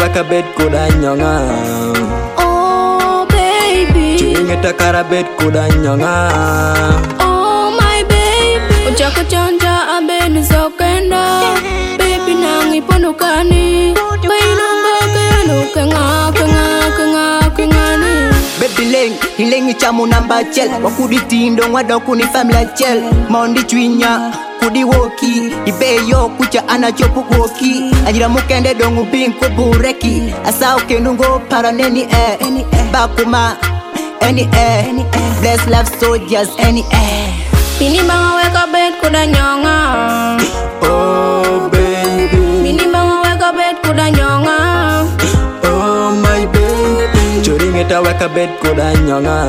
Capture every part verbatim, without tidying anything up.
weka bed kuda nyonga. Oh baby, Churingeta kara bed kuda nyonga. oh my baby, ujako chonja abeni zokenda. Baby nangi ponukani, bainunga kenu kenga kenga kenga kengani. Baby leng, hilengi chamu namba chel. Wakudi tindo ngwado kuni family chel. Mondi chwinya, kudi woki. Ibeyo kucha anachopu woki. Ajira mukende dongu binko bureki. Asa ukenungo paraneni eh. Bakuma, any eh. Bless love soldiers, any eh. Pini banga weka bed kuda nyonga. Oh baby, Pini banga weka bed kuda nyonga. oh my baby. Churingeta weka bed kuda nyonga.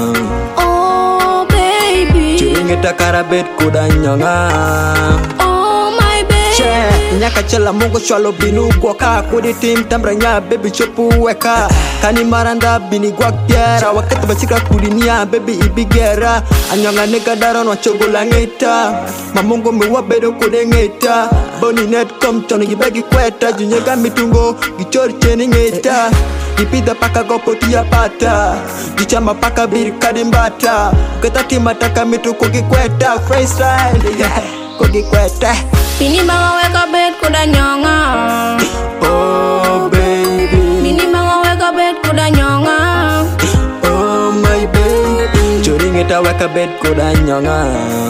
Oh baby, Churingeta kara bed kuda nyonga. oh my baby. Che, nyaka chela mungo shwalo binu kwa kudi tim tambranya baby chopu weka. Kani maranda bini guak biara. Wakati bachika kudinia baby ibigera. Anyonga nega daron wachogola ngeta. Mamungo miwa bedo kude ngeta. Boni net kom chono gibegi kweta. Junyega mitungo gichori cheni ngeta. Ipida paka gopoti ya pata. Gichama paka biri kadimbata. Keta timataka mitu kogi kweta. Freestyle, yeah, kogi kweta. Pini banga weka bed kuda nyonga. Oh baby, Pini banga weka bed kuda nyonga. oh my baby. Churingeta weka bed kuda nyonga.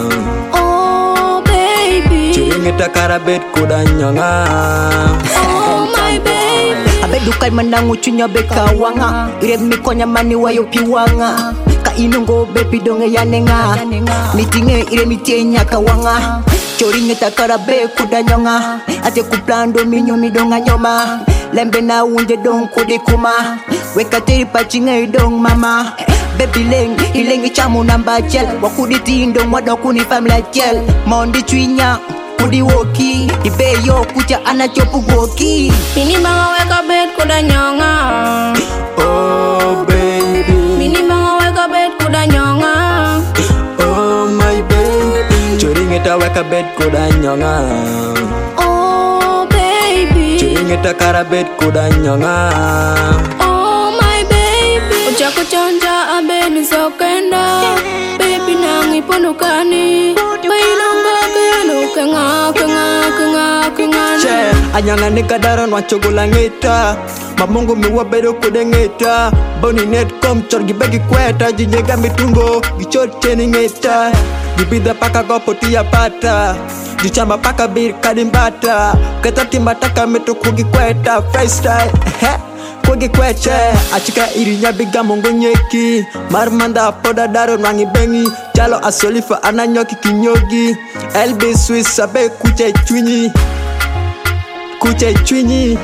Oh baby, Churingeta kara bed kuda nyonga. oh my baby. Abedukai mandangu chunya beka wanga. Ire mikonya mani wayo piwanga. Ka inungo baby donge yanenga. Mitinge ire mitenya kawanga. Choringeta karabe kuda nyonga. Ate kuplando minyo midonga nyoma. Lembe na unje dong kudi kuma. Weka teri pachinge dong mama. Baby leng, hilengi chamu namba chel. Wakudi tindo mwado kuni family chel. Mondi chwinya, kudi woki. Ibeyo kucha anachopu woki. Pini banga weka bed kuda nyonga. Oh baby, Pini banga weka bed kuda nyonga. oh my baby. Churingeta weka bed kuda nyonga. Oh baby, Churingeta kara bed kuda nyonga. oh my baby. Ujako chonja abeni zokenda. Baby nangi ponukani, bainunga kenu kenga kenga kenga kengani. Che, anyanga nega daron wachogola ngeta. Mamungo miwa bedo kude ngeta. Boni net kom chor gibegi kweta. Jinyega mitungo gichor cheni ngeta. Gibida paka gopoti ya pata. Jichamba paka bir kadimbata. Keta timataka mitu kugi kweta. Freestyle, eh, kugi kweche. Achika irinya biga mungo nyeki. Marmanda poda daron wangi bengi. Jalo asolifa ananyoki kinyogi. L B Swiss sabe kuche chwinyi. Kuche chwinyi.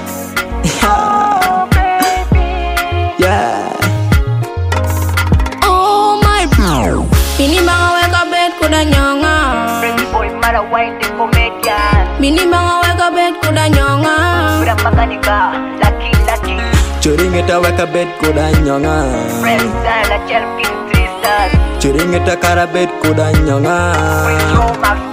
Oh baby, Yeah. oh my baby. Pini banga weka bed kuda nyonga. Pretty boy mara wine the comedian. Pini banga weka bed kuda nyonga. Pura makanika, lucky lucky. Churingeta weka bed kuda nyonga. Freestyle la chel pin twisted. Churingeta kara bed kuda nyonga. Show Max